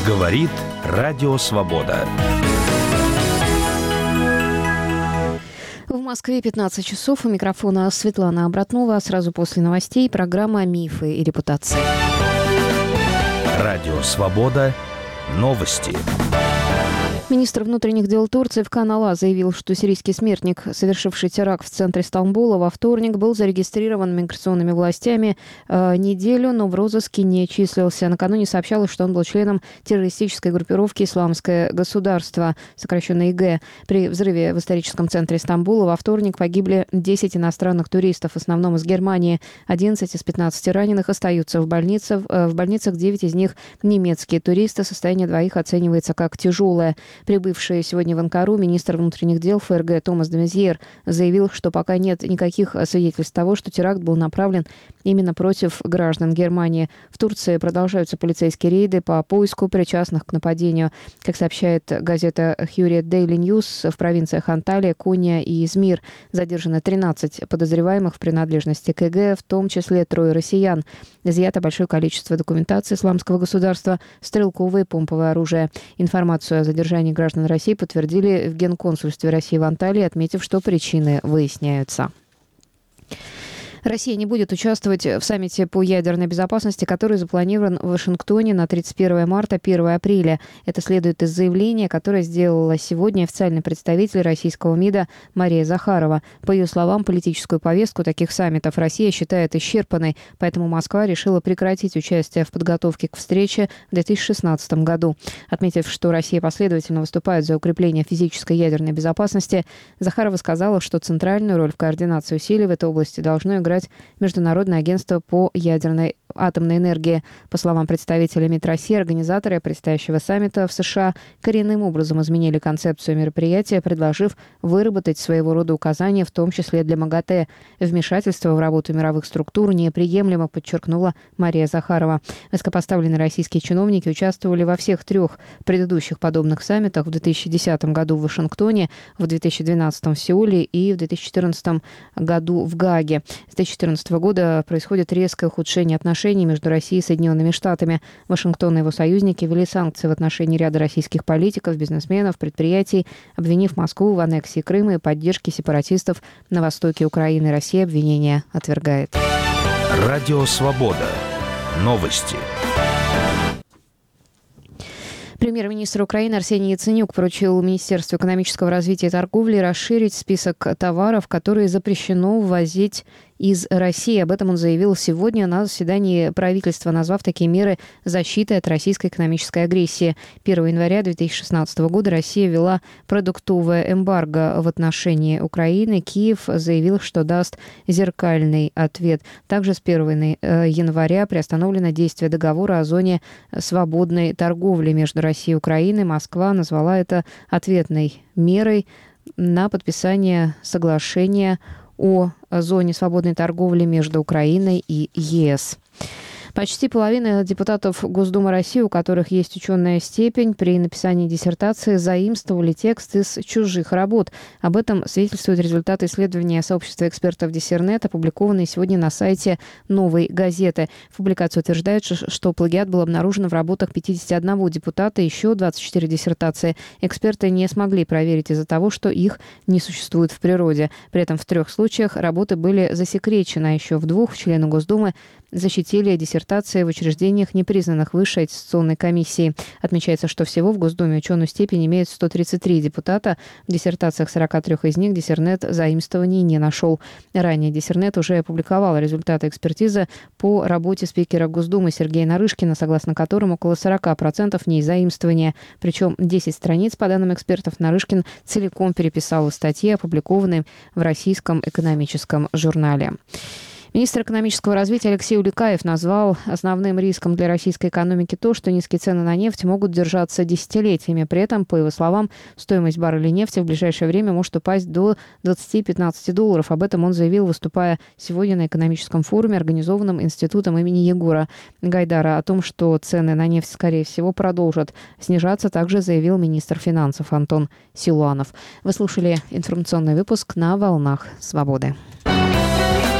Говорит Радио Свобода. В Москве 15 часов. У микрофона Светлана Обратнова. Сразу после новостей программа «Мифы и репутации». Радио Свобода. Новости. Министр внутренних дел Турции Фкан Ала заявил, что сирийский смертник, совершивший теракт в центре Стамбула во вторник, был зарегистрирован миграционными властями неделю, но в розыске не числился. Накануне сообщалось, что он был членом террористической группировки «Исламское государство», сокращенно ИГ. При взрыве в историческом центре Стамбула во вторник погибли 10 иностранных туристов, в основном из Германии. 11 из 15 раненых остаются в больницах. В больницах 9 из них немецкие туристы. Состояние двоих оценивается как тяжелое. Прибывший сегодня в Анкару министр внутренних дел ФРГ Томас де Мезьер заявил, что пока нет никаких свидетельств того, что теракт был направлен именно против граждан Германии. В Турции продолжаются полицейские рейды по поиску причастных к нападению. Как сообщает газета Hurriyet Daily News, в провинциях Анталия, Кония и Измир задержано 13 подозреваемых в принадлежности к ИГ, в том числе 3 россиян. Изъято большое количество документации Исламского государства, стрелковое и помповое оружие. Информацию о задержании граждан России подтвердили в Генконсульстве России в Анталии, отметив, что причины выясняются. Россия не будет участвовать в саммите по ядерной безопасности, который запланирован в Вашингтоне на 31 марта, 1 апреля. Это следует из заявления, которое сделала сегодня официальный представитель российского МИДа Мария Захарова. По ее словам, политическую повестку таких саммитов Россия считает исчерпанной, поэтому Москва решила прекратить участие в подготовке к встрече в 2016 году. Отметив, что Россия последовательно выступает за укрепление физической ядерной безопасности, Захарова сказала, что центральную роль в координации усилий в этой области должно играть Международное агентство по ядерной атомной энергии. По словам представителя МИД России, организаторы предстоящего саммита в США коренным образом изменили концепцию мероприятия, предложив выработать своего рода указания, в том числе для МАГАТЭ. Вмешательство в работу мировых структур неприемлемо, подчеркнула Мария Захарова. Высокопоставленные российские чиновники участвовали во всех 3 предыдущих подобных саммитах: в 2010 году в Вашингтоне, в 2012 в Сеуле и в 2014 году в Гааге. С 2014 года происходит резкое ухудшение отношений между Россией и Соединенными Штатами. Вашингтон и его союзники ввели санкции в отношении ряда российских политиков, бизнесменов, предприятий, обвинив Москву в аннексии Крыма и поддержке сепаратистов на востоке Украины. Россия обвинения отвергает. Радио Свобода. Новости. Премьер-министр Украины Арсений Яценюк поручил Министерству экономического развития и торговли расширить список товаров, которые запрещено ввозить из России. Об этом он заявил сегодня на заседании правительства, назвав такие меры защитой от российской экономической агрессии. 1 января 2016 года Россия ввела продуктовое эмбарго в отношении Украины. Киев заявил, что даст зеркальный ответ. Также с 1 января приостановлено действие договора о зоне свободной торговли между Россией и Украиной. Москва назвала это ответной мерой на подписание соглашения о зоне свободной торговли между Украиной и ЕС. Почти половина депутатов Госдумы России, у которых есть ученая степень, при написании диссертации заимствовали текст из чужих работ. Об этом свидетельствуют результаты исследования сообщества экспертов Диссернет, опубликованные сегодня на сайте «Новой газеты». В публикации утверждается, что плагиат был обнаружен в работах 51 депутата, еще 24 диссертации. Эксперты не смогли проверить из-за того, что их не существует в природе. При этом в 3 случаях работы были засекречены, а еще в 2 члены Госдумы защитили диссертации в учреждениях, не признанных Высшей аттестационной комиссией. Отмечается, что всего в Госдуме ученую степень имеют 133 депутата. В диссертациях 43 из них Диссернет заимствований не нашел. Ранее Диссернет уже опубликовал результаты экспертизы по работе спикера Госдумы Сергея Нарышкина, согласно которым около 40% не заимствования. Причем 10 страниц, по данным экспертов, Нарышкин целиком переписал из статьи, опубликованной в Российском экономическом журнале. Министр экономического развития Алексей Уликаев назвал основным риском для российской экономики то, что низкие цены на нефть могут держаться десятилетиями. При этом, по его словам, стоимость барреля нефти в ближайшее время может упасть до $20-15. Об этом он заявил, выступая сегодня на экономическом форуме, организованном Институтом имени Егора Гайдара. О том, что цены на нефть, скорее всего, продолжат снижаться, также заявил министр финансов Антон Силуанов. Вы слушали информационный выпуск на «Волнах Свободы».